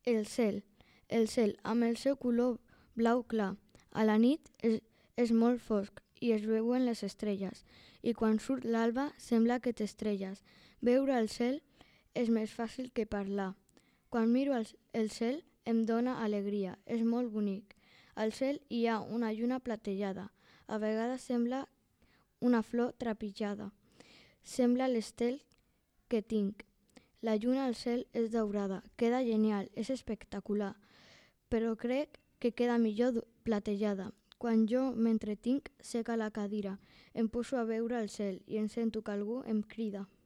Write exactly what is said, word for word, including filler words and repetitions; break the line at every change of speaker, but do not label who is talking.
El cel. El cel, amb el seu color blau clar. A la nit és, és molt fosc i es veuen les estrelles. I quan surt l'alba sembla que t'estrelles. Veure el cel és més fàcil que parlar. Quan miro el, el cel em dóna alegria. És molt bonic. Al cel hi ha una lluna platejada. A vegades sembla una flor trepitjada. Sembla l'estel que tinc. La lluna al cel és daurada, queda genial, és espectacular, però crec que queda millor platejada. Quan jo m'entretinc, seca la cadira, em poso a veure el cel i em sento que algú em crida.